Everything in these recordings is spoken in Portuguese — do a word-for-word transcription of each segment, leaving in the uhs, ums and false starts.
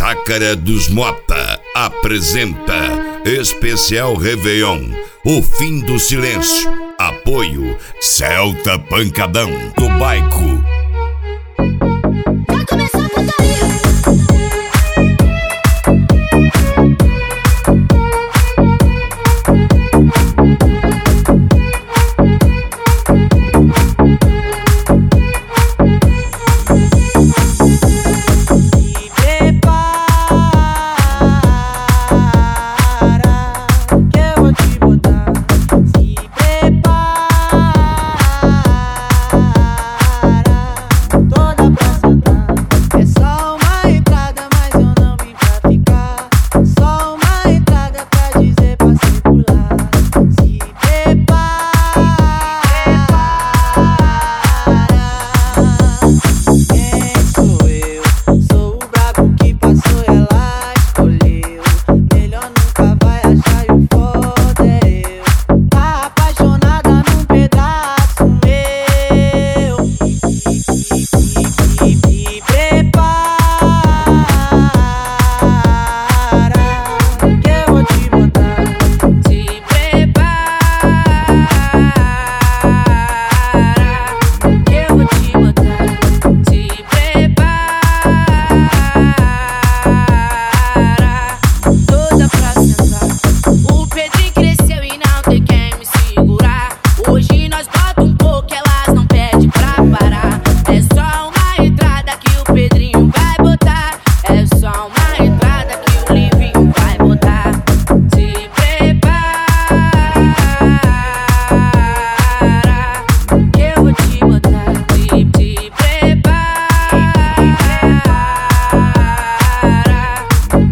Chácara dos Mota apresenta Especial Réveillon, o fim do silêncio. Apoio Celta Pancadão do Baico. Já começou a putaria.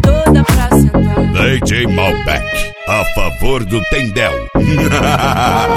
D J Malbec, a favor do Tendel.